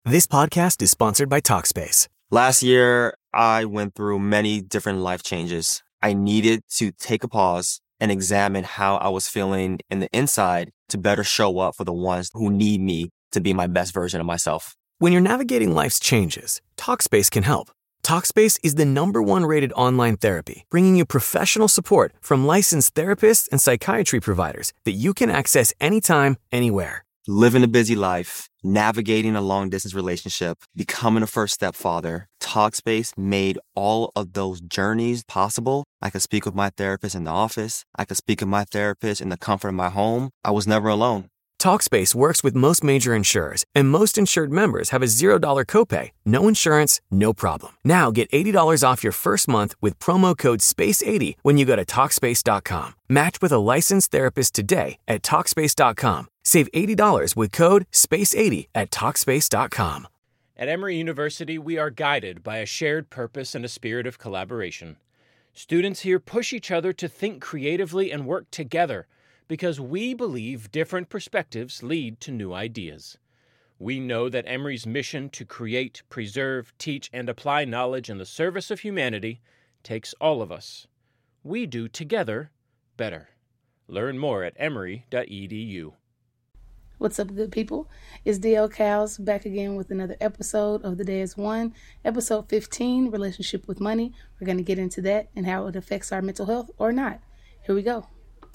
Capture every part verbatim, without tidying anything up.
This podcast is sponsored by Talkspace. Last year, I went through many different life changes. I needed to take a pause and examine how I was feeling in the inside to better show up for the ones who need me to be my best version of myself. When you're navigating life's changes, Talkspace can help. Talkspace is the number one rated online therapy, bringing you professional support from licensed therapists and psychiatry providers that you can access anytime, anywhere. Living a busy life, navigating a long-distance relationship, becoming a first-step father, Talkspace made all of those journeys possible. I could speak with my therapist in the office. I could speak with my therapist in the comfort of my home. I was never alone. Talkspace works with most major insurers, and most insured members have a zero dollars copay. No insurance, no problem. Now get eighty dollars off your first month with promo code space eighty when you go to Talkspace dot com. Match with a licensed therapist today at Talkspace dot com. Save eighty dollars with code space eighty at Talkspace dot com. At Emory University, we are guided by a shared purpose and a spirit of collaboration. Students here push each other to think creatively and work together, because we believe different perspectives lead to new ideas. We know that Emory's mission to create, preserve, teach, and apply knowledge in the service of humanity takes all of us. We do together better. Learn more at emory dot e d u. What's up, good people? It's D L Cows back again with another episode of The Day Is One, episode fifteen, Relationship with Money. We're going to get into that and how it affects our mental health or not. Here we go.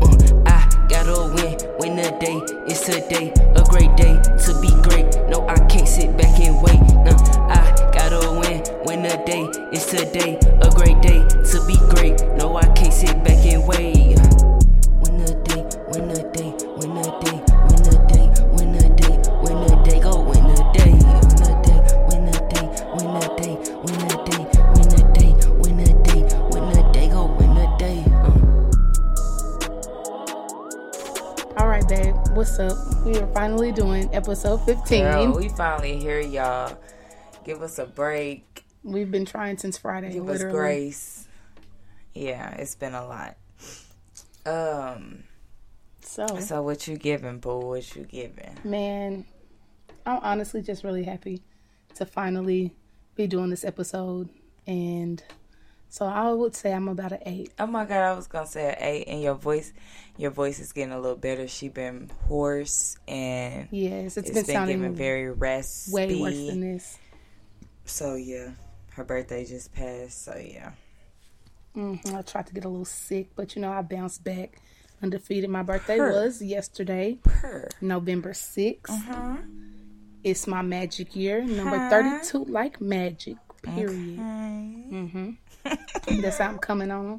Gotta win, win a day, it's today, a great day to be great. No, I can't sit back and wait. No, I gotta win, win a day, it's today, a great day to be great. No, I can't sit back and wait. Win a day, win a day, win a day, win a day, win a day, win a day, go win a day, win a day, win a day, win a day, win a day, win a day, win a day, win a day, go win a day. All right, babe. What's up? We are finally doing episode fifteen. Girl, we finally here, y'all. Give us a break. We've been trying since Friday. Give literally. us grace. Yeah, it's been a lot. Um. So. So what you giving, boo? What you giving? Man, I'm honestly just really happy to finally be doing this episode, and so I would say I'm about an eight. Oh my God, I was gonna say an eight, and your voice, your voice is getting a little better. She been hoarse, and yes, it's, it's been, been sounding giving very raspy. Way worse than this. So yeah, her birthday just passed. So yeah, mm-hmm. I tried to get a little sick, but you know I bounced back undefeated. My birthday Purr. was yesterday, Purr. November sixth. Uh-huh. It's my magic year, number huh? thirty-two, like magic. Period. Okay. Mm-hmm. That's how I'm coming on.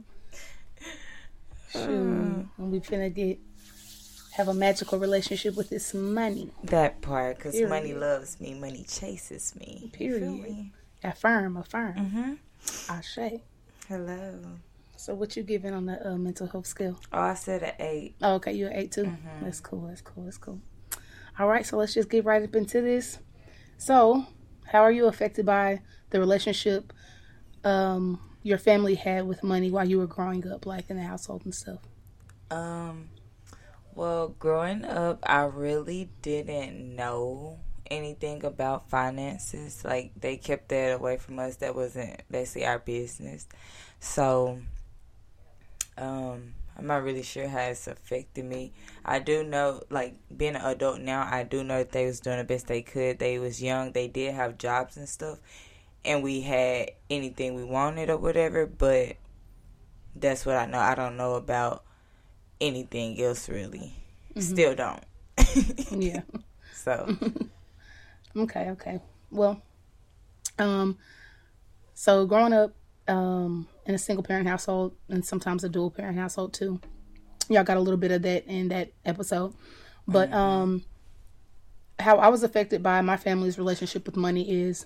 Shoot. And we finna get have a magical relationship with this money. That part, because Period. money loves me, money chases me. Period. Affirm, affirm. Mm-hmm. Ashe. Hello. So what you giving on the uh, mental health scale? Oh, I said an eight. Oh, okay, you're an eight too? Mm-hmm. That's cool, that's cool, that's cool. All right, so let's just get right up into this. So, how are you affected by the relationship um, your family had with money while you were growing up, like in the household and stuff? Um, well, growing up, I really didn't know anything about finances. Like, they kept that away from us. That wasn't basically our business. So, um, I'm not really sure how it's affected me. I do know, like, being an adult now, I do know that they was doing the best they could. They was young. They did have jobs and stuff. And we had anything we wanted or whatever. But that's what I know. I don't know about anything else, really. Mm-hmm. Still don't. Yeah. So. Okay, okay. Well, um, so growing up, um, in a single parent household and sometimes a dual parent household too. Y'all got a little bit of that in that episode. But mm-hmm. um, how I was affected by my family's relationship with money is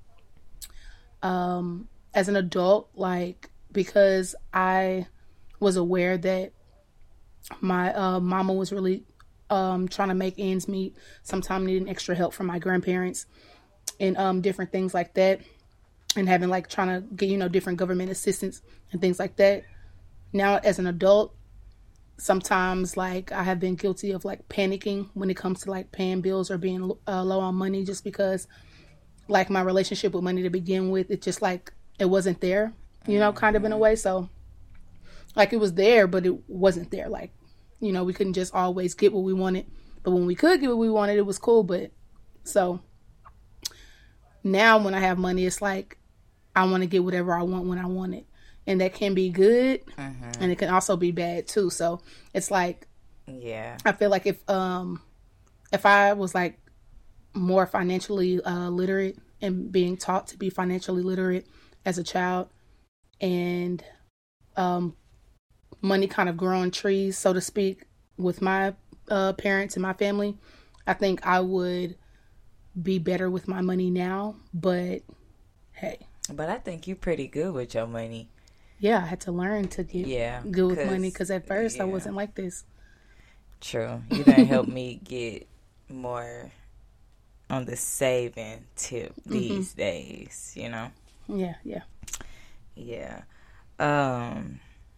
um, as an adult, like, because I was aware that my uh, mama was really um, trying to make ends meet, sometimes needing extra help from my grandparents and um, different things like that. And having, like, trying to get, you know, different government assistance and things like that. Now, as an adult, sometimes, like, I have been guilty of, like, panicking when it comes to, like, paying bills or being uh, low on money, just because like my relationship with money to begin with, it just like it wasn't there, you know, kind of in a way. So like it was there, but it wasn't there. Like, you know, we couldn't just always get what we wanted. But when we could get what we wanted, it was cool. But so now when I have money, it's like I want to get whatever I want when I want it. And that can be good. Mm-hmm. And it can also be bad too. So it's like, yeah, I feel like if, um, if I was like more financially uh, literate and being taught to be financially literate as a child, and um, money kind of growing trees, so to speak, with my uh, parents and my family, I think I would be better with my money now. But hey, but I think you're pretty good with your money. Yeah, I had to learn to get yeah, good with money because at first yeah. I wasn't like this. True. You done help me get more on the saving tip these mm-hmm. days, you know? Yeah, yeah. Yeah. Um.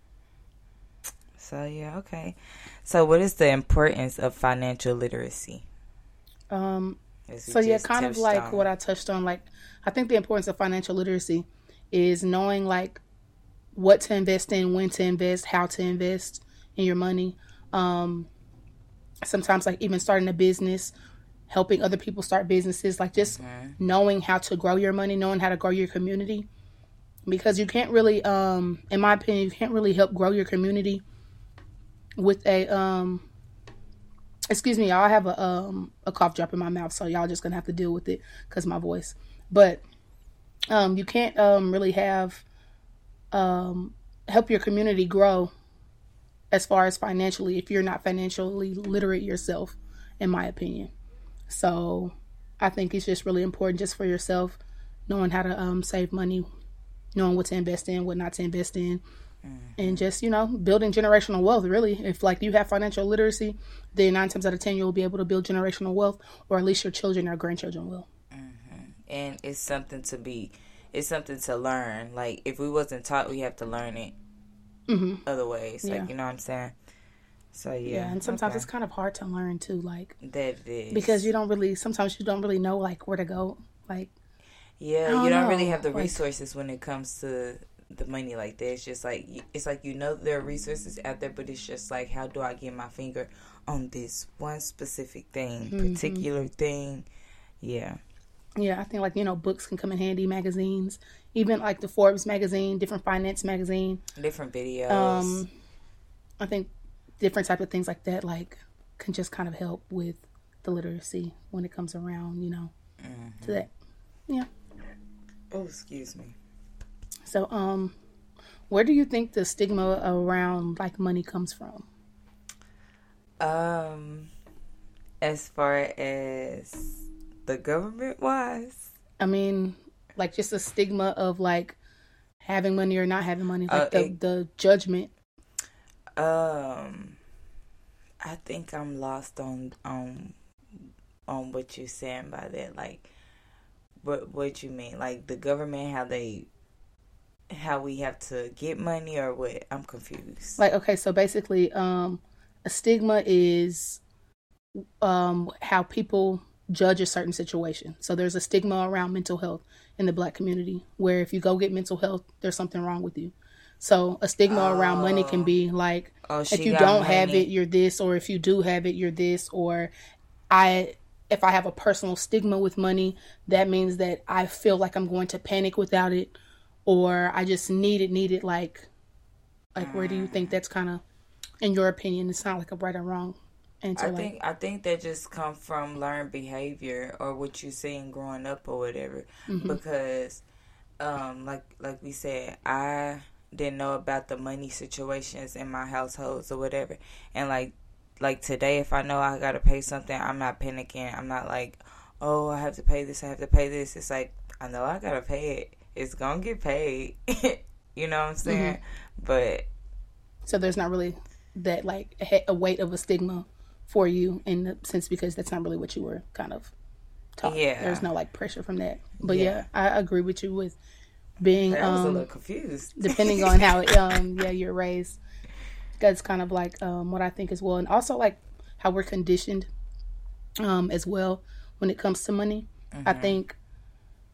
So, yeah, okay. So, what is the importance of financial literacy? Um. So, yeah, kind of like on. what I touched on. Like, I think the importance of financial literacy is knowing, like, what to invest in, when to invest, how to invest in your money. Um, sometimes, like, even starting a business, helping other people start businesses, like, just mm-hmm. knowing how to grow your money, knowing how to grow your community. Because you can't really, um, in my opinion, you can't really help grow your community with a, um, excuse me, y'all, I have a, um, a cough drop in my mouth, so y'all just gonna have to deal with it because my voice. But um, you can't um, really have, um, help your community grow as far as financially if you're not financially literate yourself, in my opinion. So I think it's just really important just for yourself, knowing how to um, save money, knowing what to invest in, what not to invest in, mm-hmm. and just, you know, building generational wealth, really. If, like, you have financial literacy, then nine times out of ten, you'll be able to build generational wealth, or at least your children or grandchildren will. Mm-hmm. And it's something to be, it's something to learn. Like, if we wasn't taught, we have to learn it mm-hmm. other ways. Like, yeah. you know what I'm saying? So, yeah. Yeah, and sometimes okay. it's kind of hard to learn, too. Like, that it is. Because you don't really, sometimes you don't really know, like, where to go. Like, yeah, don't you don't know. really have the resources like, when it comes to the money like that. It's just like, it's like, you know, there are resources out there, but it's just like, how do I get my finger on this one specific thing, mm-hmm. particular thing? Yeah. Yeah, I think, like, you know, books can come in handy, magazines, even like the Forbes magazine, different finance magazine. Different videos. Um, I think different type of things like that, like, can just kind of help with the literacy when it comes around, you know, mm-hmm. to that. Yeah. Oh, excuse me. So, um, where do you think the stigma around, like, money comes from? Um, as far as the government wise? I mean, like, just a stigma of, like, having money or not having money, like uh, the, it, the judgment. Um, I think I'm lost on, on, on what you're saying by that, like, What what you mean? Like the government, how they, how we have to get money, or what? I'm confused. Like, okay, so basically, um, a stigma is um how people judge a certain situation. So there's a stigma around mental health in the Black community, where if you go get mental health, there's something wrong with you. So a stigma oh. around money can be like, oh, if you don't money. have it, you're this, or if you do have it, you're this, or I. If I have a personal stigma with money, that means that I feel like I'm going to panic without it, or I just need it, need it. Like, like where do you think that's kind of, in your opinion, it's not like a right or wrong answer? I like, think I think that just come from learned behavior or what you seen growing up or whatever. Mm-hmm. Because, um, like like we said, I didn't know about the money situations in my households or whatever, and like. Like today, if I know I gotta pay something, I'm not panicking. I'm not like, oh, I have to pay this, I have to pay this. It's like, I know I gotta pay it. It's gonna get paid. You know what I'm saying? Mm-hmm. But so there's not really that like a weight of a stigma for you in the sense, because that's not really what you were kind of taught. Yeah. There's no like pressure from that. But yeah, yeah I agree with you with being. I was um, a little confused. Depending on how um yeah you're raised. That's kind of like um, what I think as well. And also like how we're conditioned um, as well when it comes to money. Mm-hmm. I think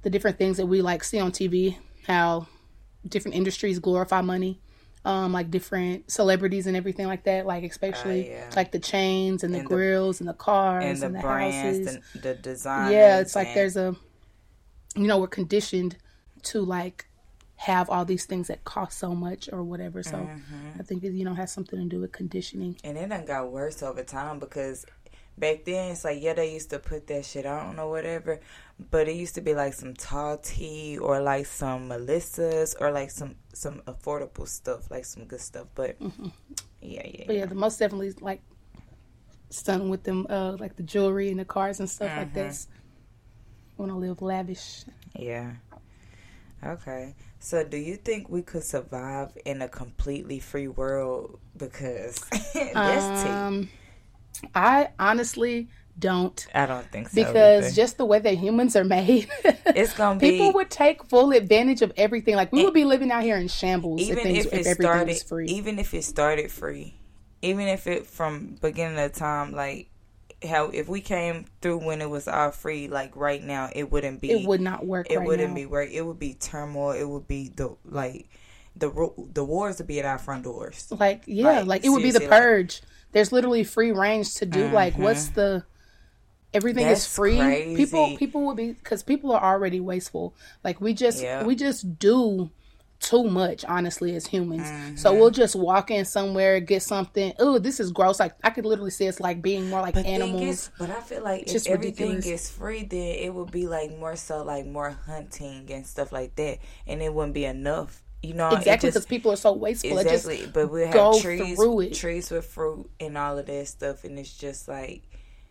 the different things that we like see on T V, how different industries glorify money, um, like different celebrities and everything like that, like especially uh, yeah. like the chains and the and grills the, and the cars and the, and the brands houses. And the design. Yeah, it's like and... there's a, you know, we're conditioned to like have all these things that cost so much or whatever. So mm-hmm. I think it, you know, has something to do with conditioning. And it done got worse over time because back then it's like, yeah, they used to put that shit on or whatever, but it used to be like some tall tea or like some Melissa's or like some some affordable stuff, like some good stuff. But mm-hmm. yeah, yeah, but yeah, yeah, the most definitely like stunning with them, uh, like the jewelry and the cars and stuff mm-hmm. like that. Want to live lavish. Yeah. Okay. So do you think we could survive in a completely free world? Because that's um, tea. I honestly don't. I don't think so. Because either. just the way that humans are made, it's gonna be people would take full advantage of everything. Like we and, would be living out here in shambles even if, things, if, it if everything started, was free. Even if it started free, even if it from beginning of time, like how if we came through when it was all free, like right now, it wouldn't be. It would not work. It right wouldn't now. be work. It would be turmoil. It would be the like the the wars would be at our front doors. Like yeah, like, like it would be the purge. Like, there's literally free range to do. Mm-hmm. Like what's the everything That's is free. Crazy. People people would be because people are already wasteful. Like we just yeah. we just do too much, honestly, as humans. Mm-hmm. So we'll just walk in somewhere, get something. Oh, this is gross. Like I could literally see it's like being more like but animals. Is, but I feel like if everything is free, then it would be like more so like more hunting and stuff like that, and it wouldn't be enough. You know, exactly because people are so wasteful. Exactly, just but we have trees, trees with fruit and all of that stuff, and it's just like.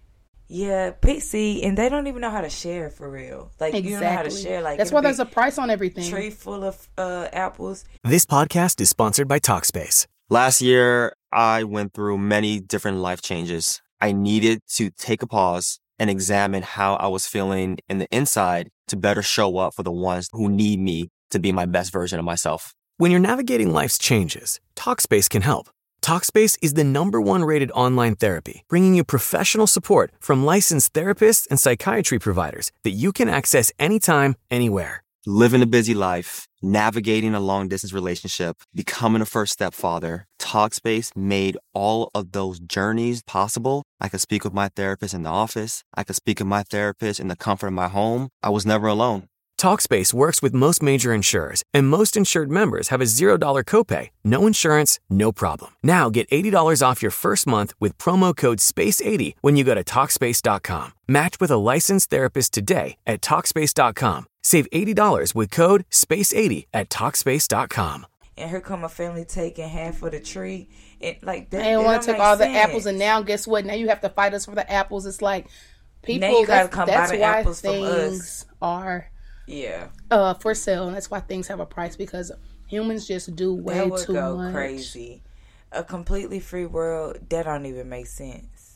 Yeah, see, and they don't even know how to share for real. Like, exactly. You don't know how to share. Like that's why there's a price on everything. Tree full of uh, apples. This podcast is sponsored by Talkspace. Last year, I went through many different life changes. I needed to take a pause and examine how I was feeling in the inside to better show up for the ones who need me to be my best version of myself. When you're navigating life's changes, Talkspace can help. Talkspace is the number one rated online therapy, bringing you professional support from licensed therapists and psychiatry providers that you can access anytime, anywhere. Living a busy life, navigating a long-distance relationship, becoming a first-step father, Talkspace made all of those journeys possible. I could speak with my therapist in the office. I could speak with my therapist in the comfort of my home. I was never alone. Talkspace works with most major insurers, and most insured members have a zero dollar copay. No insurance, no problem. Now get eighty dollars off your first month with promo code space eighty when you go to Talkspace dot com. Match with a licensed therapist today at Talkspace dot com. Save eighty dollars with code space eighty at Talkspace dot com. And here come a family taking half of the tree. It, like, that, they don't want to take all sense. The apples, and now guess what? Now you have to fight us for the apples. It's like, people, now you gotta that's, come that's buy the why apples things from us. are... Yeah. Uh, for sale, and that's why things have a price because humans just do way that would too go much. Crazy. A completely free world that don't even make sense.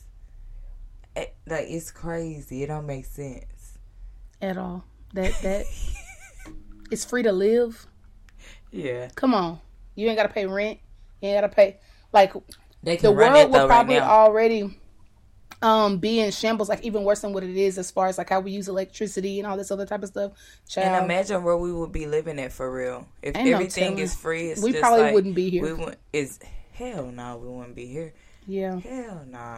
It, like it's crazy. It don't make sense at all. That that it's free to live. Yeah. Come on, you ain't gotta pay rent. You ain't gotta pay like they the can run world it, would though, probably right now. already. Um, be in shambles, like even worse than what it is as far as like how we use electricity and all this other type of stuff. Child. And imagine where we would be living at for real. If Ain't everything no is free, it's we just probably like, wouldn't be here. We would, is hell no, we wouldn't be here. Yeah. Hell no.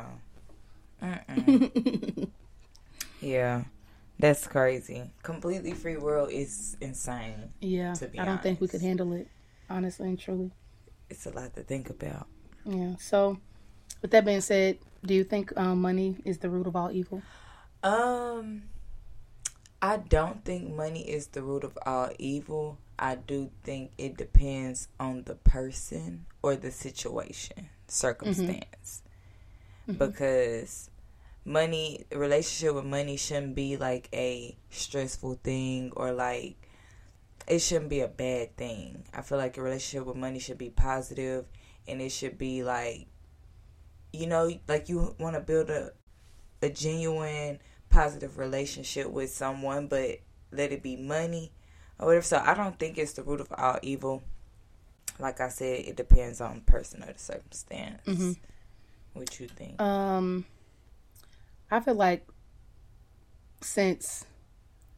Mm-mm. Yeah, that's crazy. Completely free world is insane. Yeah, to be I don't honest. think we could handle it, honestly and truly. It's a lot to think about. Yeah. So, with that being said, do you think um, money is the root of all evil? Um, I don't think money is the root of all evil. I do think it depends on the person or the situation, circumstance. Mm-hmm. Because money, a relationship with money shouldn't be like a stressful thing or like, it shouldn't be a bad thing. I feel like a relationship with money should be positive and it should be like, you know, like you want to build a a genuine, positive relationship with someone, but let it be money or whatever. So I don't think it's the root of all evil. Like I said, it depends on the person or the circumstance. Mm-hmm. What you think? Um, I feel like since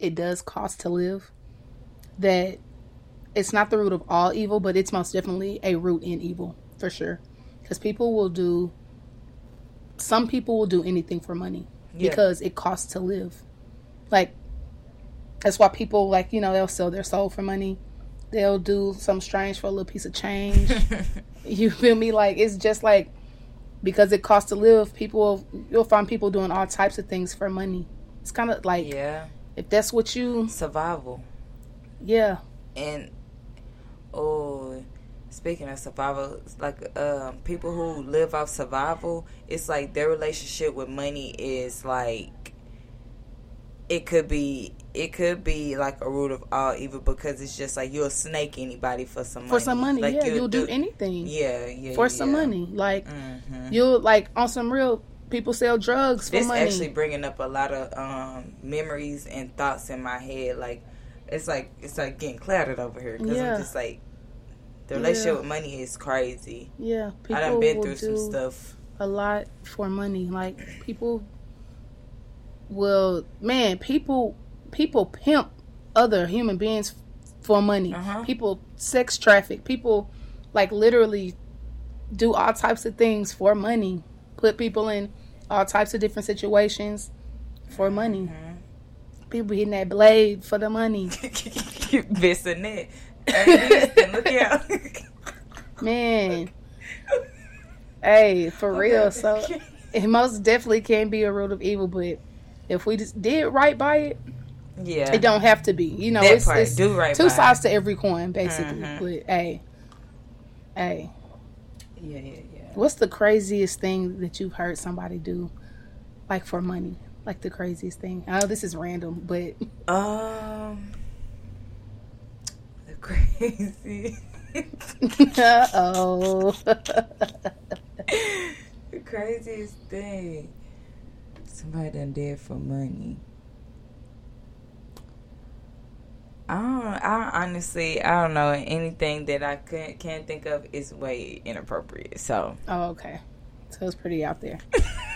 it does cost to live, that it's not the root of all evil, but it's most definitely a root in evil, for sure. Because people will do, some people will do anything for money yeah. because it costs to live. Like, that's why people, like, you know, they'll sell their soul for money. They'll do something strange for a little piece of change. You feel me? Like, it's just like, because it costs to live, people, you'll find people doing all types of things for money. It's kind of like, yeah. if that's what you... Survival. Yeah. And, oh, speaking of survival, like, um, people who live off survival, it's like their relationship with money is like, it could be... It could be like a root of all evil because it's just like you'll snake anybody for some money. For some money, like yeah. You'll, you'll do, do anything. Yeah, yeah. For yeah. some money. Like, mm-hmm. you'll, like, on some real, people sell drugs for this money. It's actually bringing up a lot of um, memories and thoughts in my head. Like, it's like, it's like getting clouded over here because yeah. I'm just like, the relationship yeah. with money is crazy. Yeah. I done been through some stuff. A lot for money. Like, people will, man, people, people pimp other human beings for money. Uh-huh. People sex traffic. People like literally do all types of things for money. Put people in all types of different situations for money. Mm-hmm. People hitting that blade for the money. Missing it. Look out. Man. Hey, for okay. real. So it most definitely can be a root of evil, but if we just did right by it, yeah, it don't have to be. You know, that it's, part, it's do right two by sides it. to every coin, basically. Mm-hmm. But hey, hey, yeah, yeah, yeah. What's the craziest thing that you've heard somebody do, like for money? Like the craziest thing. I know this is random, but um, the crazy. uh oh. The craziest thing somebody done did for money. I don't. I honestly, I don't know anything that I can't can't think of is way inappropriate. So. Oh, okay. So it's pretty out there.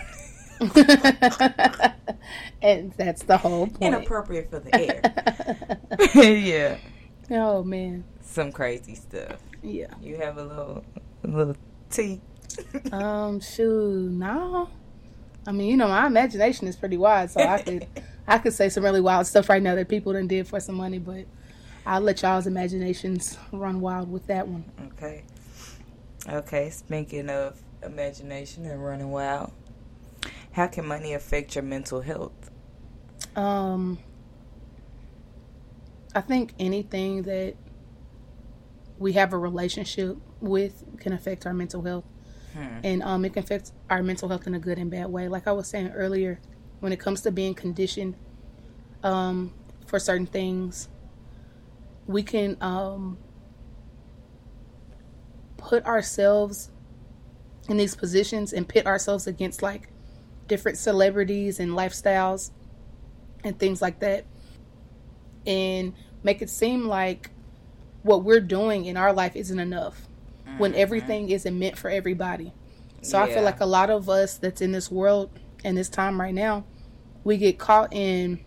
And that's the whole point. Inappropriate for the air. Yeah. Oh man. Some crazy stuff. Yeah. You have a little, a little tea. um. Shoot. No. I mean, you know, my imagination is pretty wide, so I could. I could say some really wild stuff right now that people done did for some money, but I'll let y'all's imaginations run wild with that one. Okay. Okay, speaking of imagination and running wild, how can money affect your mental health? Um, I think anything that we have a relationship with can affect our mental health. Hmm. And um, it can affect our mental health in a good and bad way. Like I was saying earlier, when it comes to being conditioned um, for certain things, we can um, put ourselves in these positions and pit ourselves against like different celebrities and lifestyles and things like that, and make it seem like what we're doing in our life isn't enough mm-hmm. when everything isn't meant for everybody. So yeah. I feel like a lot of us that's in this world and this time right now, we get caught in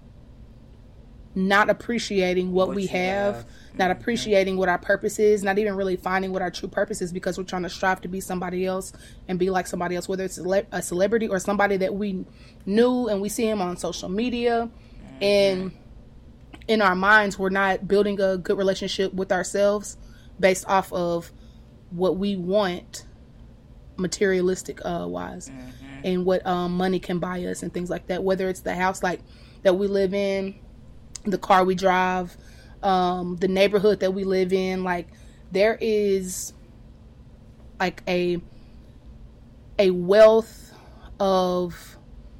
not appreciating what, what we have, have. not mm-hmm. appreciating what our purpose is, not even really finding what our true purpose is, because we're trying to strive to be somebody else and be like somebody else, whether it's a, cele- a celebrity or somebody that we knew and we see him on social media. Mm-hmm. And in our minds, we're not building a good relationship with ourselves based off of what we want materialistic uh, wise. Mm-hmm. And what um, money can buy us and things like that. Whether it's the house like that we live in, the car we drive, um, the neighborhood that we live in. Like there is like a a wealth of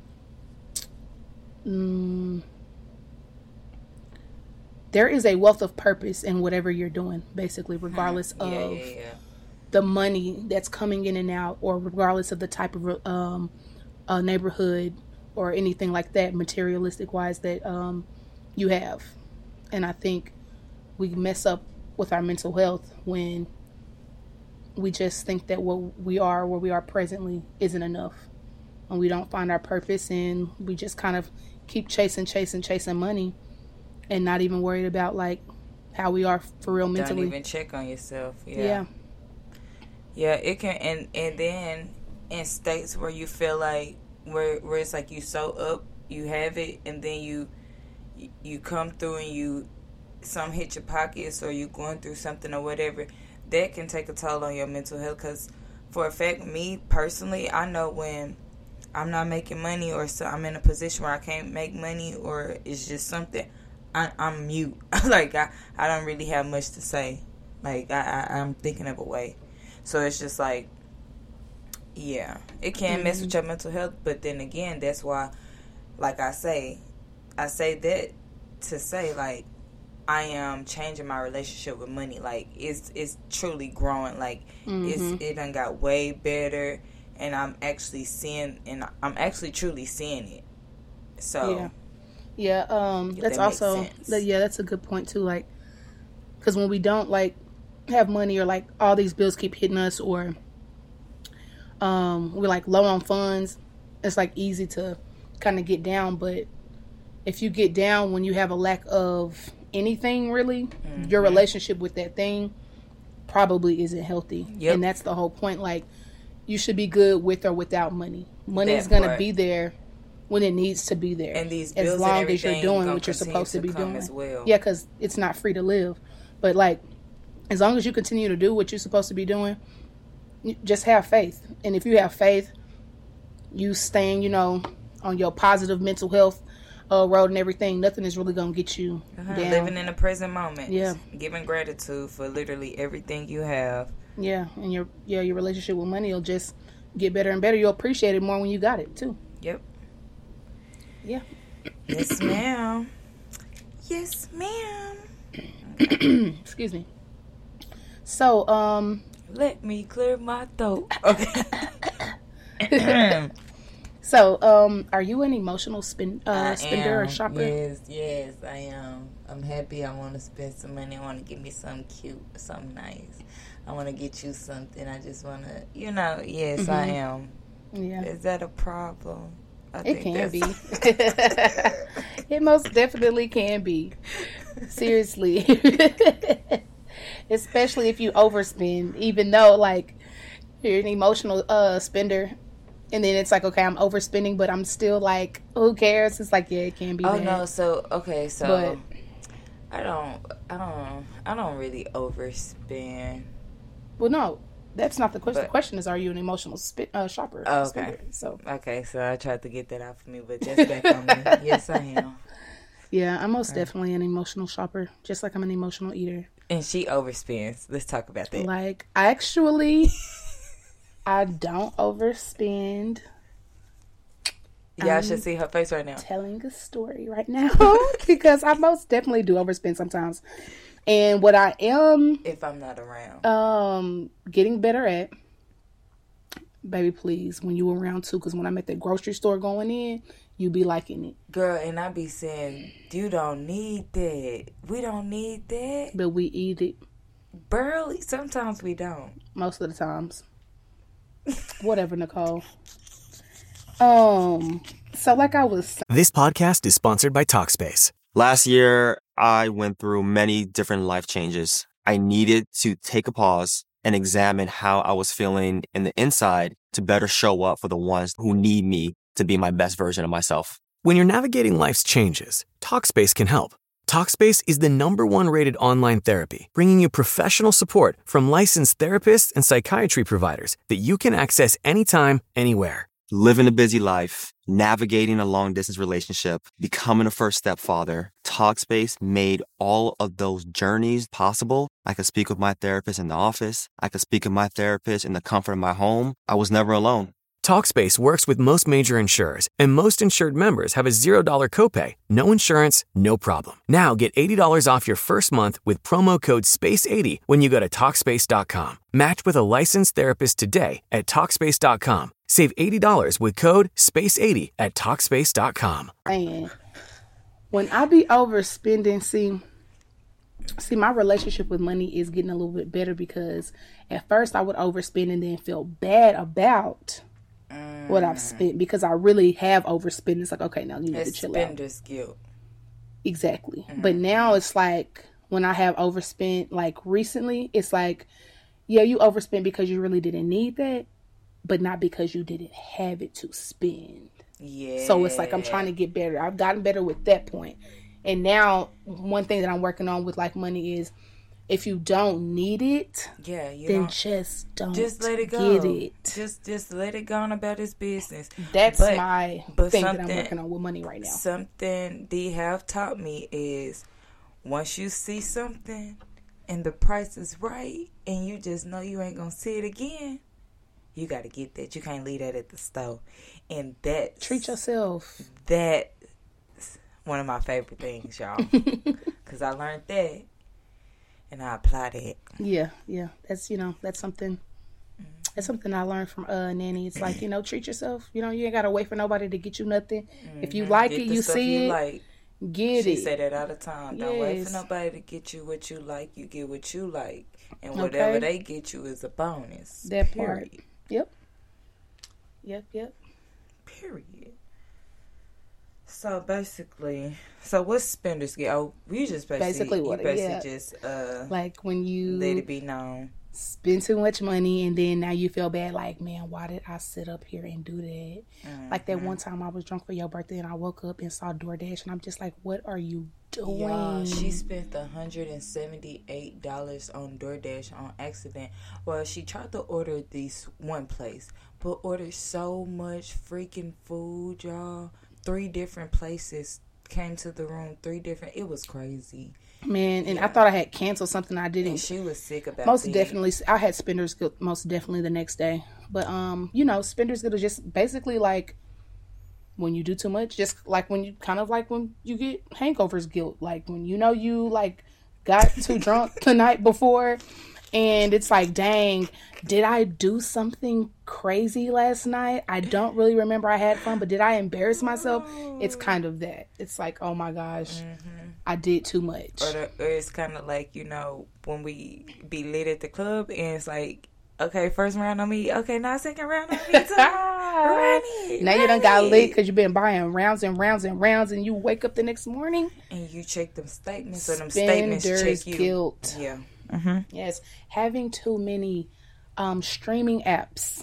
um, there is a wealth of purpose in whatever you're doing, basically, regardless yeah, of yeah, yeah. the money that's coming in and out, or regardless of the type of um, uh, neighborhood or anything like that, materialistic wise, that um, you have. And I think we mess up with our mental health when we just think that what we are, where we are presently, isn't enough. And we don't find our purpose, and we just kind of keep chasing, chasing, chasing money and not even worried about like how we are for real mentally. Don't even check on yourself. Yeah. Yeah. Yeah, it can, and and then in states where you feel like where where it's like you so up, you have it, and then you you come through and you some hit your pockets or you going through something or whatever, that can take a toll on your mental health. Because for a fact, me personally, I know when I'm not making money or so I'm in a position where I can't make money or it's just something, I, I'm mute. Like I, I don't really have much to say. Like I, I I'm thinking of a way. So it's just like, yeah, it can mm-hmm. mess with your mental health. But then again, that's why, like I say, I say that to say, like, I am changing my relationship with money. Like, it's it's truly growing. Like, mm-hmm. it's it done got way better. And I'm actually seeing, and I'm actually truly seeing it. So, yeah. Yeah, um, that's that also, that, yeah, that's a good point, too. Like, because when we don't, like, have money or like all these bills keep hitting us or um we're like low on funds, it's like easy to kind of get down. But if you get down when you have a lack of anything really, mm-hmm. your relationship with that thing probably isn't healthy. Yep. And that's the whole point. Like, you should be good with or without money. Money that is going to be there when it needs to be there, and these bills as long and as you're doing what you're supposed to, to be doing as well. Yeah, because it's not free to live. But like, as long as you continue to do what you're supposed to be doing, just have faith. And if you have faith, you staying, you know, on your positive mental health uh, road and everything, nothing is really going to get you uh-huh. down. Living in the present moment. Yeah. Giving gratitude for literally everything you have. Yeah. And your yeah your relationship with money will just get better and better. You'll appreciate it more when you got it, too. Yep. Yeah. Yes, ma'am. Yes, ma'am. Excuse me. So, um... let me clear my throat. Okay. So, um, are you an emotional spin, uh, spender or shopper? Yes, yes, I am. I'm happy. I want to spend some money. I want to get me something cute, something nice. I want to get you something. I just want to, you know, yes, mm-hmm. I am. Yeah. Is that a problem? I it can be. It most definitely can be. Seriously. Especially if you overspend, even though like you're an emotional uh spender, and then it's like, okay, I'm overspending, but I'm still like, who cares? It's like, yeah, it can be. Oh bad. no, so okay, so but, I don't, I don't, I don't really overspend. Well, no, that's not the question. But, the question is, are you an emotional sp- uh, shopper? Oh, okay, spender? So okay, so I tried to get that out for me, but that's back on me. Yes, I am. Yeah, I'm most right. definitely an emotional shopper, just like I'm an emotional eater. And she overspends. Let's talk about that. Like, actually, I don't overspend. Yeah, I should see her face right now. Telling a story right now because I most definitely do overspend sometimes. And what I am, if I'm not around, um, getting better at, baby, please, when you around too, because when I'm at the grocery store going in, you be liking it. Girl, and I be saying, you don't need that. We don't need that. But we eat it. Barely. Sometimes we don't. Most of the times. Whatever, Nicole. Um, so like I was... This podcast is sponsored by Talkspace. Last year, I went through many different life changes. I needed to take a pause and examine how I was feeling in the inside to better show up for the ones who need me to be my best version of myself. When you're navigating life's changes, Talkspace can help. Talkspace is the number one rated online therapy, bringing you professional support from licensed therapists and psychiatry providers that you can access anytime, anywhere. Living a busy life, navigating a long-distance relationship, becoming a first-step father, Talkspace made all of those journeys possible. I could speak with my therapist in the office. I could speak with my therapist in the comfort of my home. I was never alone. Talkspace works with most major insurers, and most insured members have a zero dollar copay. No insurance, no problem. Now get eighty dollars off your first month with promo code space eighty when you go to Talkspace dot com. Match with a licensed therapist today at Talkspace dot com. Save eighty dollars with code space eighty at Talkspace dot com. Man, when I be overspending, see, see, my relationship with money is getting a little bit better because at first I would overspend and then feel bad about what I've spent because I really have overspent. It's like, okay, now you need it's to chill out. Spender's guilt. Exactly. Mm-hmm. But now it's like when I have overspent, like recently, it's like, yeah, you overspent because you really didn't need that, but not because you didn't have it to spend. Yeah. So it's like I'm trying to get better. I've gotten better with that point. And now one thing that I'm working on with like money is if you don't need it, yeah, you then don't, just don't just let it go. Get it. Just just let it go on about his business. That's but, my but thing that I'm working on with money right now. Something D have taught me is once you see something and the price is right and you just know you ain't gonna see it again, you gotta get that. You can't leave that at the store. And that treat yourself. That's one of my favorite things, y'all. Because I learned that. And I applied it. Yeah, yeah. That's, you know, that's something, Mm-hmm. that's something I learned from uh Nanny. It's like, you know, treat yourself. You know, you ain't got to wait for nobody to get you nothing. Mm-hmm. If you like get it, you see you it, like. get she it. She say that all the time. Don't yes. wait for nobody to get you what you like. You get what you like. And whatever okay. they get you is a bonus. That period. part. Yep. Yep, yep. Period. So basically, so what's spenders get? Oh, you just basically, basically what? You basically yeah. just uh, like when you let it be known, spend too much money, and then now you feel bad. Like, man, why did I sit up here and do that? Mm-hmm. Like that one time I was drunk for your birthday, and I woke up and saw DoorDash, and I'm just like, what are you doing? Yeah, she spent one hundred and seventy-eight dollars on DoorDash on accident. Well, she tried to order this one place, but ordered so much freaking food, y'all. Three different places came to the room. Three different. It was crazy, man. And yeah. I thought I had canceled something. I didn't. And she was sick about. Most that. definitely, I had spenders guilt. Most definitely the next day. But um, you know, spenders guilt is just basically like when you do too much. Just like when you kind of like when you get hangovers guilt. Like when you know you like got too drunk the night before. And it's like, dang, did I do something crazy last night? I don't really remember I had fun, but did I embarrass myself? It's kind of that. It's like, oh my gosh, mm-hmm. I did too much. Or, the, or it's kind of like, you know, when we be lit at the club and it's like, okay, first round on me. Okay, now second round on me. Run it, now run you done it. got lit because you've been buying rounds and rounds and rounds, and you wake up the next morning. And you check them statements, or them statements check you. Guilt. Yeah. Mm-hmm. Yes, having too many um, streaming apps,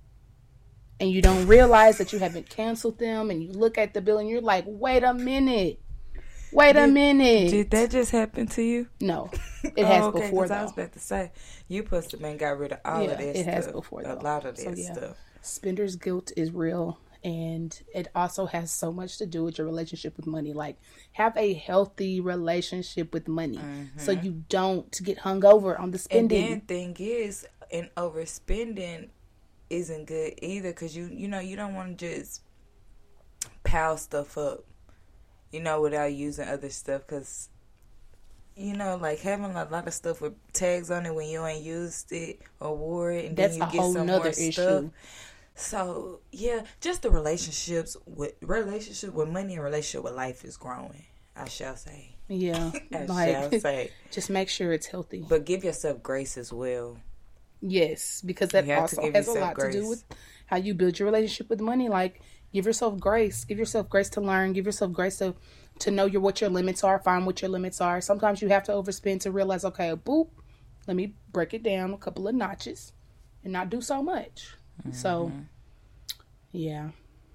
and you don't realize that you haven't canceled them, and you look at the bill and you're like, "Wait a minute, wait did, a minute." Did that just happen to you? No, it has oh, okay, before. Though. I was about to say you supposed to been got rid of all yeah, of that. It stuff. has before. Though. A lot of that so, yeah. stuff. Spender's guilt is real. And it also has so much to do with your relationship with money. Like, have a healthy relationship with money, mm-hmm. so you don't get hung over on the spending. And then thing is, and overspending isn't good either, because you you know you don't want to just pile stuff up, you know, without using other stuff, because you know, like having a lot of stuff with tags on it when you ain't used it or wore it, and that's then you a get whole some nother more issue. Stuff. So yeah, just the relationships with relationship with money and relationship with life is growing, I shall say. Yeah, I like, shall say. Just make sure it's healthy, but give yourself grace as well. Yes, because that also has a lot grace. to do with how you build your relationship with money. Like, give yourself grace. Give yourself grace to learn. Give yourself grace to to know your what your limits are. Find what your limits are. Sometimes you have to overspend to realize, okay, boop, let me break it down a couple of notches and not do so much. Mm-hmm. So, yeah.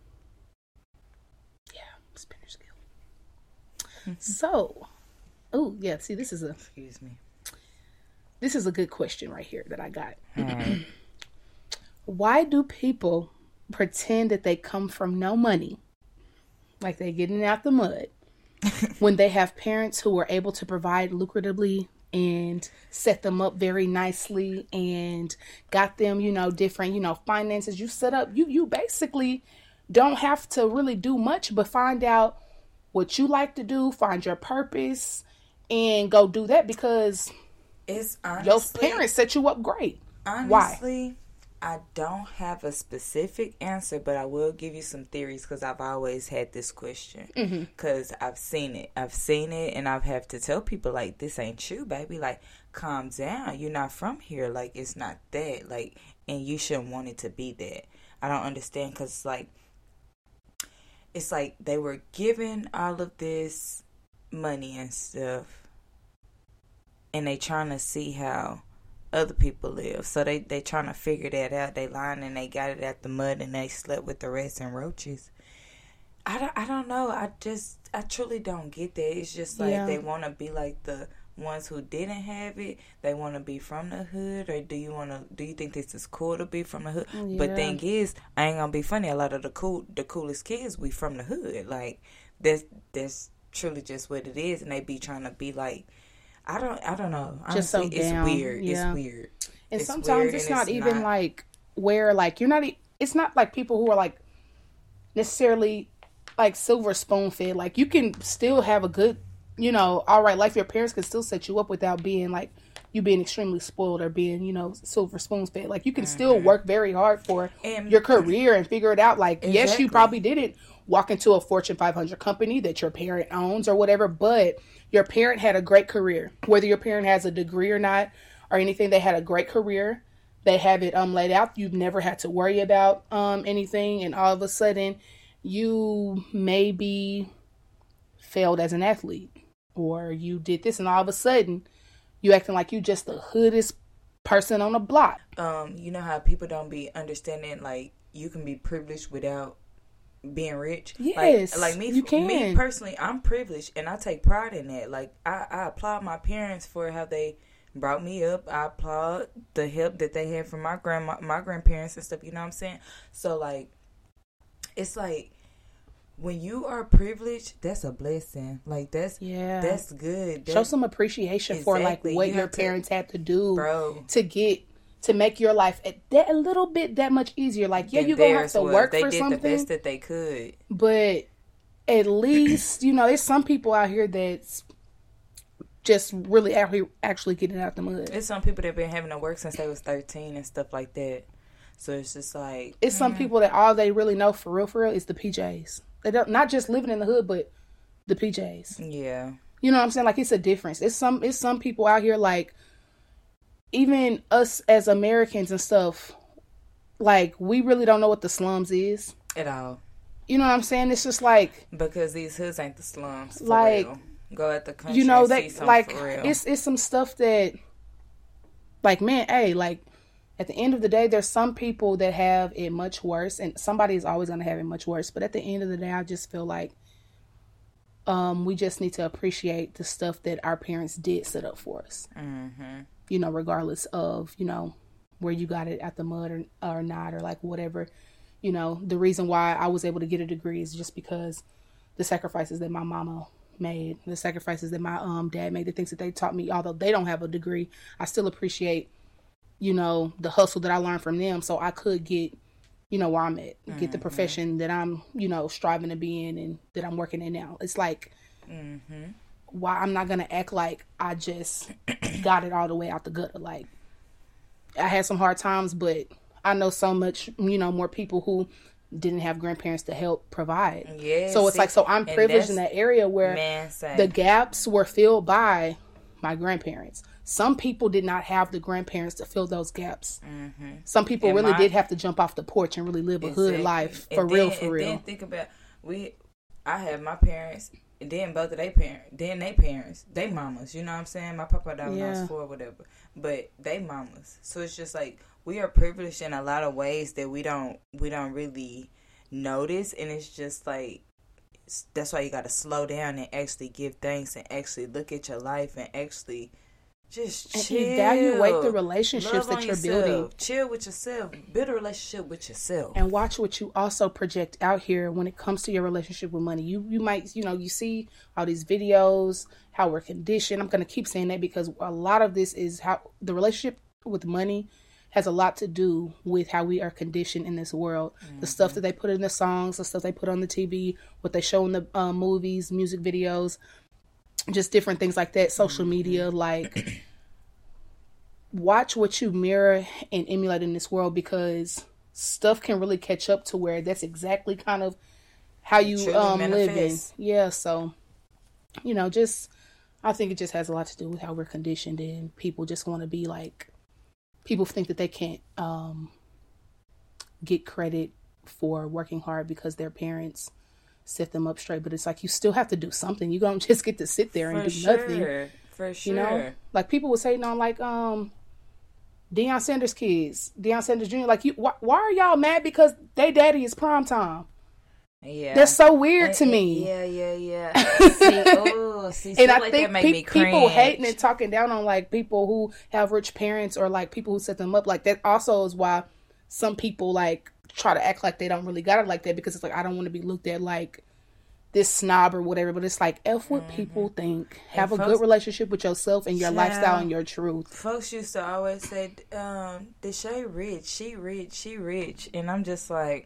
Yeah, spinner's guilt. So, oh, yeah, see, this is a... Excuse me. This is a good question right here that I got. Right. Why do people pretend that they come from no money, like they're getting out the mud, when they have parents who are able to provide lucratively and set them up very nicely and got them, you know, different, you know, finances? You set up, you you basically don't have to really do much but find out what you like to do, find your purpose, and go do that, because it's honestly, your parents set you up great. Honestly, why? I don't have a specific answer, but I will give you some theories, because I've always had this question. Because mm-hmm. I've seen it. I've seen it, and I've had to tell people, like, this ain't you, baby. Like, calm down. You're not from here. Like, it's not that. Like, and you shouldn't want it to be that. I don't understand, because, like, it's like they were given all of this money and stuff, and they trying to see how other people live. So they they trying to figure that out. They lying and they got it at the mud and they slept with the rats and roaches. I don't, I don't know. I just, I truly don't get that. It's just like yeah. they want to be like the ones who didn't have it. They want to be from the hood, or do you want to? Do you think this is cool to be from the hood? Yeah. But thing is, I ain't gonna be funny. A lot of the cool, the coolest kids, we from the hood. Like that's that's truly just what it is, and they be trying to be like. I don't. I don't know. Honestly, just so it's down. weird. Yeah. It's weird. And it's sometimes weird it's and not it's even not. like where like you're not. It's not like people who are like necessarily like silver spoon fed. Like you can still have a good, you know, all right life. Your parents can still set you up without being like you being extremely spoiled or being, you know, silver spoon fed. Like you can mm-hmm. still work very hard for and, your career and figure it out. Like exactly. yes, you probably didn't walk into a Fortune five hundred company that your parent owns or whatever, but your parent had a great career. Whether your parent has a degree or not or anything, they had a great career. They have it um laid out. You've never had to worry about um anything, and all of a sudden you maybe failed as an athlete or you did this, and all of a sudden you acting like you just the hoodest person on the block. Um, you know how people don't be understanding like you can be privileged without being rich. Yes, like, like me, you can. Me personally, I'm privileged and I take pride in that. Like I, I applaud my parents for how they brought me up. I applaud the help that they had from my grandma, my grandparents and stuff. You know what I'm saying? So like, it's like when you are privileged, that's a blessing. Like that's yeah, that's good. That, show some appreciation exactly. for like what you your parents to, had to do bro. to get. To make your life a, that, a little bit that much easier. Like, yeah, you're going to have to work for something. They did the best that they could. But at least, you know, there's some people out here that's just really actually, actually getting out the mud. There's some people that have been having to work since they was thirteen and stuff like that. So it's just like... It's mm. some people that all they really know for real, for real, is the P Js. They don't, not just living in the hood, but the P Js. Yeah. You know what I'm saying? Like, it's a difference. It's some, it's some people out here like... Even us as Americans and stuff, like, we really don't know what the slums is. At all. You know what I'm saying? It's just like... Because these hoods ain't the slums, for like, real. Go at the country you know, and that, see something like, for real. It's, it's some stuff that, like, man, hey, like, at the end of the day, there's some people that have it much worse, and somebody is always going to have it much worse. But at the end of the day, I just feel like um, we just need to appreciate the stuff that our parents did set up for us. Mm-hmm. You know, regardless of, you know, where you got it at the mud or, or not, or like whatever. You know, the reason why I was able to get a degree is just because the sacrifices that my mama made, the sacrifices that my um dad made, the things that they taught me, although they don't have a degree, I still appreciate, you know, the hustle that I learned from them so I could get, you know, where I'm at, mm-hmm. get the profession that I'm, you know, striving to be in and that I'm working in now. It's like... Mm-hmm. Why I'm not gonna act like I just got it all the way out the gutter. Like I had some hard times, but I know so much, you know, more people who didn't have grandparents to help provide. Yeah. So it's see, like, so I'm privileged in that area where man, the gaps were filled by my grandparents. Some people did not have the grandparents to fill those gaps. Mm-hmm. Some people and really my, did have to jump off the porch and really live a exactly. hood life for and real, then, for and real. Then think about we. I have my parents. And then both of their parents, then they parents, they mamas, you know what I'm saying? My papa died when yeah. I was four or whatever. But they mamas. So it's just like, we are privileged in a lot of ways that we don't, we don't really notice. And it's just like, it's, that's why you got to slow down and actually give thanks and actually look at your life and actually just chill. And evaluate the relationships that you're yourself. building. Chill with yourself. Build a relationship with yourself. And watch what you also project out here when it comes to your relationship with money. You you might, you know, you see all these videos, how we're conditioned. I'm going to keep saying that because a lot of this is how the relationship with money has a lot to do with how we are conditioned in this world. Mm-hmm. The stuff that they put in the songs, the stuff they put on the T V, what they show in the uh, movies, music videos, just different things like that, social media, like watch what you mirror and emulate in this world because stuff can really catch up to where that's exactly kind of how you um live in. Yeah, so, you know, just, I think it just has a lot to do with how we're conditioned and people just want to be like, people think that they can't um get credit for working hard because their parents set them up straight. But it's like you still have to do something. You don't just get to sit there and For do sure. nothing. For sure. You know, like people were saying on like um Deion Sanders' kids, Deion Sanders Junior Like, you, why, why are y'all mad because they daddy is prime time? Yeah, that's so weird and, to me. Yeah, yeah, yeah. see, oh, see, and I like think that pe- me cringe. people hating and talking down on like people who have rich parents or like people who set them up like that. Also, is why some people like try to act like they don't really got it like that, because it's like, I don't want to be looked at like this snob or whatever. But it's like, F what mm-hmm. people think. Have and a folks, good relationship with yourself and your yeah, lifestyle and your truth. Folks used to always say, um, Deshae rich, she rich, she rich. And I'm just like,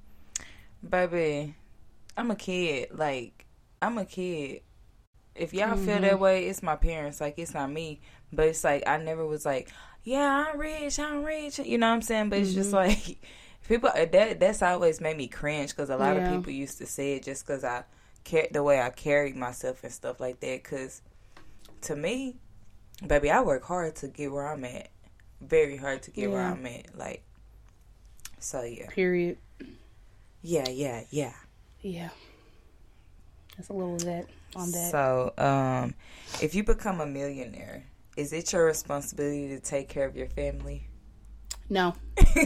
baby, I'm a kid. Like, I'm a kid. If y'all mm-hmm. feel that way, it's my parents. Like, it's not me. But it's like, I never was like, yeah, I'm rich, I'm rich. You know what I'm saying? But it's mm-hmm. just like, people, that that's always made me cringe, because a lot yeah. of people used to say it just because I, car- the way I carried myself and stuff like that. Because to me, baby, I work hard to get where I'm at. Very hard to get yeah. where I'm at. Like, so yeah. Period. Yeah, yeah, yeah. Yeah. That's a little of that on that. So, um, if you become a millionaire, is it your responsibility to take care of your family? No.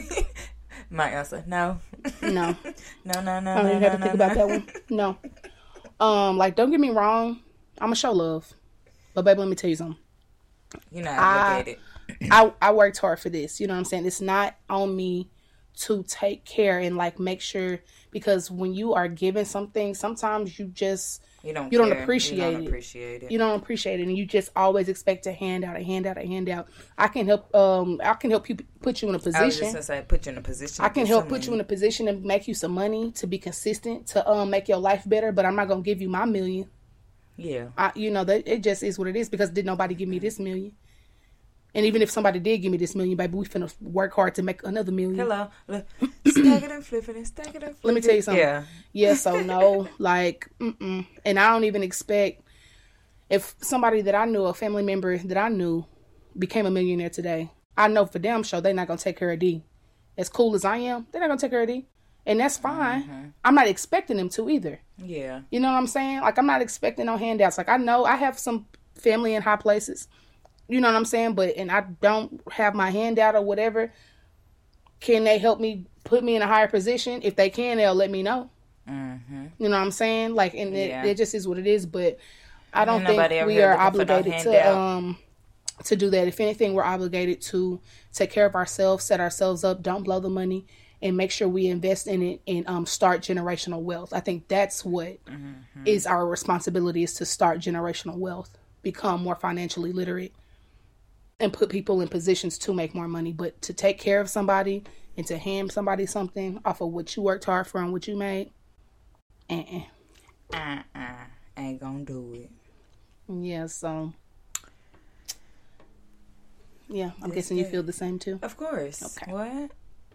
My answer, no. No. no, no, no, I don't no, even no, have to no, think no. about that one. No. Um, like, don't get me wrong. I'm going to show love. But, baby, let me tell you something. You're not obligated. I, I worked hard for this. You know what I'm saying? It's not on me to take care and, like, make sure. Because when you are given something, sometimes you just... You don't You care. don't appreciate you don't it. appreciate it. You don't appreciate it, and you just always expect a handout, a handout, a handout. I can help. Um, I can help you put you in a position. I was just gonna say, put you in a position. I can help put you in a position and make you some money to be consistent, to um make your life better. But I'm not gonna give you my million. Yeah. I, you know that it just is what it is, because did nobody give me this million? And even if somebody did give me this million, baby, we finna work hard to make another million. Hello. Stack it and flip it and stack it and flip it. Let me tell you something. Yeah. Yeah, so no, like, mm-mm. And I don't even expect, if somebody that I knew, a family member that I knew, became a millionaire today, I know for damn sure they're not going to take care of D. As cool as I am, they're not going to take care of D. And that's fine. Mm-hmm. I'm not expecting them to either. Yeah. You know what I'm saying? Like, I'm not expecting no handouts. Like, I know I have some family in high places. You know what I'm saying? But, and I don't have my handout or whatever. Can they help me, put me in a higher position? If they can, they'll let me know. Mm-hmm. You know what I'm saying? Like, and it, yeah. it just is what it is. But I don't think we are obligated to um to do that. If anything, we're obligated to take care of ourselves, set ourselves up, don't blow the money, and make sure we invest in it and um start generational wealth. I think that's what mm-hmm. is our responsibility, is to start generational wealth, become more financially literate, and put people in positions to make more money. But to take care of somebody and to hand somebody something off of what you worked hard for and what you made, uh-uh. Uh-uh. Ain't gonna do it. Yeah, so... Yeah, I'm That's guessing good. You feel the same too? Of course. Okay. What?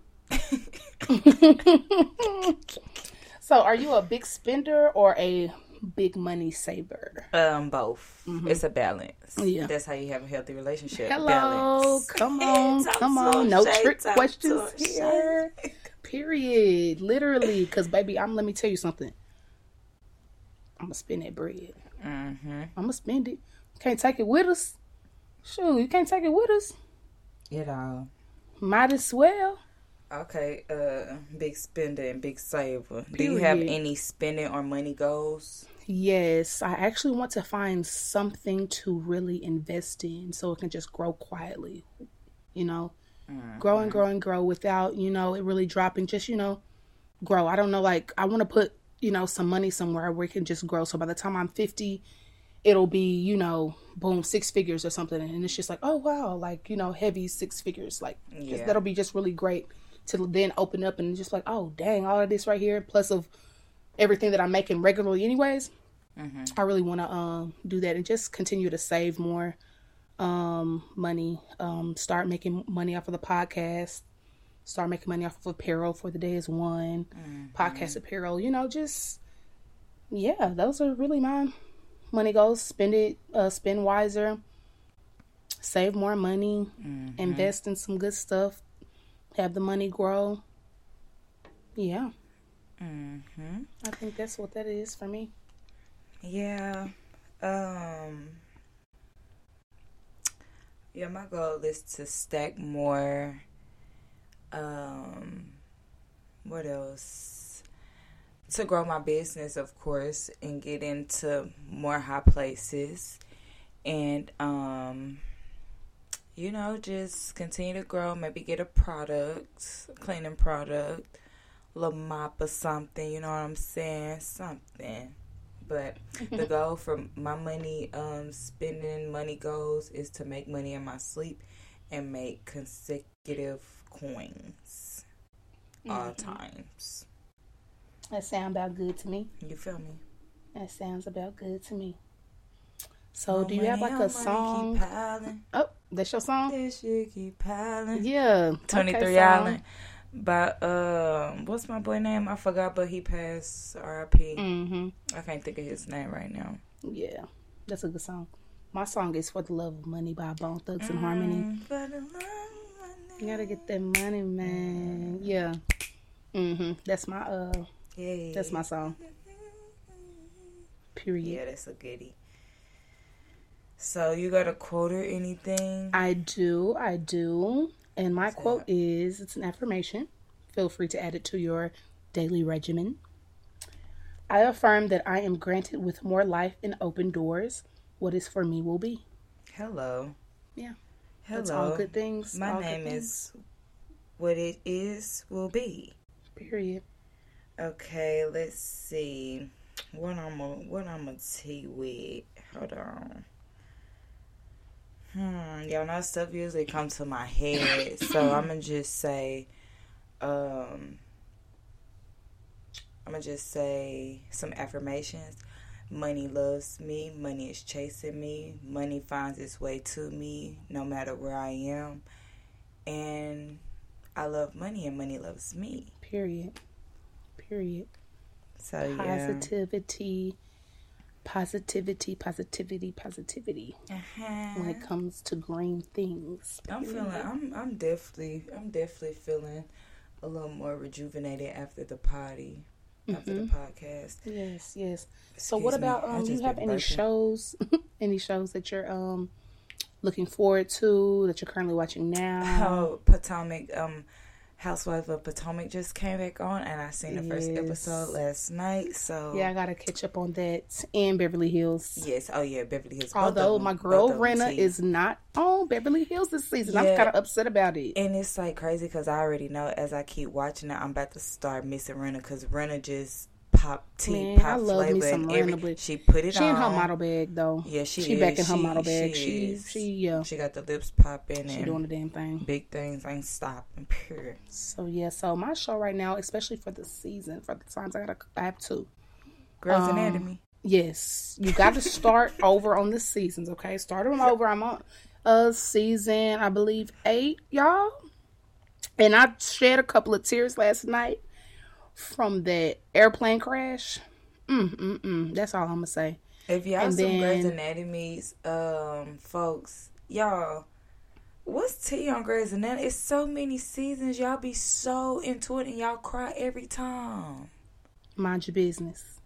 So, are you a big spender or a big money saver? Um, both. Mm-hmm. It's a balance. Yeah. That's how you have a healthy relationship. Hello. Balance. Come on. Come on. No trick questions here. Period. Literally. Because, baby, I'm. let me tell you something. I'm going to spend that bread. Mm-hmm. I'm going to spend it. Can't take it with us. Shoot, you can't take it with us. At all. Might as well. Okay, uh, big spender and big saver. Period. Do you have any spending or money goals? Yes, I actually want to find something to really invest in so it can just grow quietly. You know, mm-hmm. grow and grow and grow without, you know, it really dropping. Just, you know, grow. I don't know, like, I want to put, you know, some money somewhere where it can just grow. So by the time I'm fifty, it'll be, you know, boom, six figures or something. And it's just like, oh, wow, like, you know, heavy six figures. Like, yeah. That'll be just really great to then open up and just like, oh, dang, all of this right here, plus of everything that I'm making regularly anyways. Mm-hmm. I really want to um, do that and just continue to save more um, money, um, start making money off of the podcast, start making money off of apparel for the day is one, mm-hmm. podcast apparel, you know, just, yeah, those are really my money goals. Spend it, uh, spend wiser, save more money, mm-hmm. invest in some good stuff, have the money grow. Yeah. Mm-hmm. I think that's what that is for me. Yeah. Um. Yeah, my goal is to stack more. Um. What else? To grow my business, of course, and get into more high places. And, um, you know, just continue to grow. Maybe get a product, a cleaning product, a little mop or something. You know what I'm saying? Something. But the goal for my money, um, spending money goals is to make money in my sleep and make consecutive coins all mm-hmm. times. That sounds about good to me. You feel me? That sounds about good to me. So, oh, do you money, have like oh, a song? Oh, that's your song? This shit keep piling. Yeah. twenty-three okay, Island. By, um, what's my boy name? I forgot, but he passed R I P Mm-hmm. I can't think of his name right now. Yeah. That's a good song. My song is For the Love of Money by Bone Thugs and mm, Harmony. For the love of money. You gotta get that money, man. Yeah. Mm-hmm. That's my, uh, yeah. that's my song. Period. Yeah, that's a goodie. So, you got a quote or anything? I do. I do. And my What's quote that? is, it's an affirmation. Feel free to add it to your daily regimen. I affirm that I am granted with more life and open doors. What is for me will be. Hello. Yeah. Hello. That's all good things. My all name is What It Is Will Be. Period. Okay, let's see. What I'm gonna what I'm gonna tee with. Hold on. Hmm, y'all know stuff usually comes to my head, so I'm gonna just say, um, I'm gonna just say some affirmations. Money loves me. Money is chasing me. Money finds its way to me, no matter where I am. And I love money, and money loves me. Period. Period. So yeah. Positivity. Positivity, positivity, positivity. Uh-huh. When it comes to green things. I'm feeling. I'm. I'm definitely. I'm definitely feeling a little more rejuvenated after the party, mm-hmm. after the podcast. Yes, yes. Excuse so, what about um? You have any burping. shows? any shows that you're um looking forward to that you're currently watching now? Oh, Potomac. Um. Housewife of Potomac just came back on, and I seen the yes. first episode last night. So yeah, I gotta catch up on that. And Beverly Hills. Yes, oh yeah, Beverly Hills. Although my girl Renna is not on Beverly Hills this season, yeah. I'm kind of upset about it. And it's like crazy because I already know as I keep watching it, I'm about to start missing Renna because Renna just pop tea, pop I love flavor, me some every, Renna, but she put it she on. She in her model bag though. Yeah, she she is. back in her she, model bag. She she, she yeah. She got the lips popping. She and doing the damn thing. Big things ain't stopping. Pure. So yeah, so my show right now, especially for the season, for the times I gotta, I have two. Grey's um, Anatomy. Yes, you got to start over on the seasons. Okay, start them over. I'm on uh season, I believe eight, y'all. And I shed a couple of tears last night from that airplane crash. Mm, mm, mm. That's all I'm gonna say. If y'all and some then, Grey's Anatomy's um folks, y'all, what's tea on Grey's Anatomy? It's so many seasons. Y'all be so into it and y'all cry every time. Mind your business.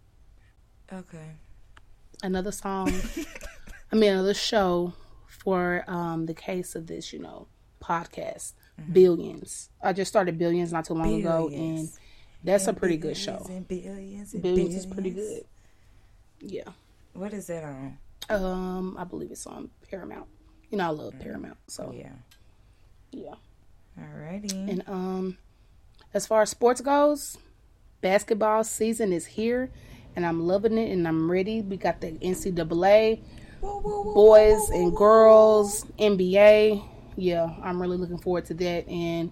Okay. Another song. I mean, another show for um the case of this, you know, podcast. Mm-hmm. Billions. I just started Billions not too long Billions. ago, and that's and a pretty good show. And billions and billions billions is pretty good. Yeah. What is that on? Um, I believe it's on Paramount. You know, I love mm. Paramount. So yeah, yeah. Alrighty. And um, as far as sports goes, basketball season is here, and I'm loving it, and I'm ready. We got the N C double A, whoa, whoa, whoa, boys whoa, whoa, and girls, N B A. Yeah, I'm really looking forward to that, and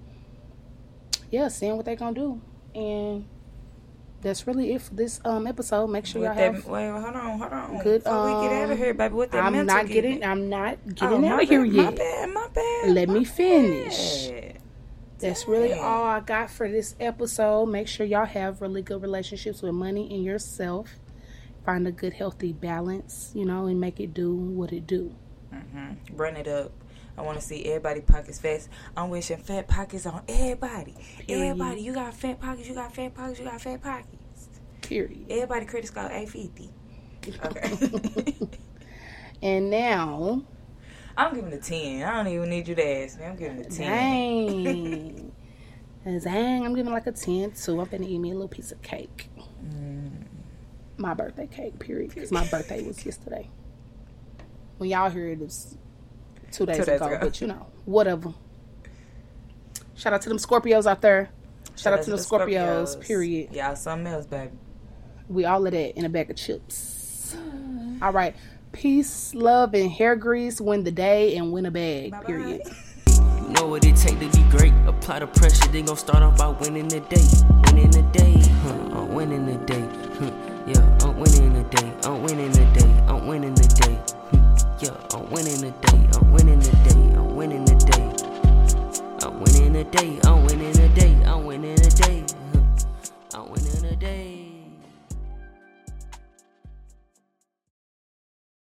yeah, seeing what they're gonna do. And that's really it for this um episode. Make sure with y'all have. That, wait, hold on, hold on. Good. Before um, we get out of here, baby, with that I'm mental not getting. getting. I'm not getting oh, out of here bad, yet. My bad. My bad. Let my me finish. Bad. That's Dang. really all I got for this episode. Make sure y'all have really good relationships with money and yourself. Find a good, healthy balance, you know, and make it do what it do. Mm-hmm. Run it up. I want to see everybody pockets fat. I'm wishing fat pockets on everybody. Period. Everybody, you got fat pockets, you got fat pockets, you got fat pockets. Period. Everybody credit score eight fifty. Okay. And now... I'm giving a ten. I don't even need you to ask me. I'm giving a ten. Dang. Dang, I'm giving like a ten too. I'm finna eat me a little piece of cake. Mm. My birthday cake, period. Because my birthday was yesterday. When y'all hear it, it's two days, two days ago, ago. But you know, whatever. Shout out to them Scorpios out there. Shout, Shout out, out to the Scorpios, Scorpios, period. Y'all something else, baby. We all of that in a bag of chips. All right. Peace, love, and hair grease. Win the day and win a bag, Bye-bye. Period. You know what it take to be great. Apply the pressure, they gon' start off by winning the day. Winning the day, huh? I'm winning the day. Huh. Yeah, I'm winning the day. I'm winning the day. I'm winning the day. Huh. Yeah, I'm winning the day. I'm winning the day. I'm winning the day. I'm winning the day. I'm winning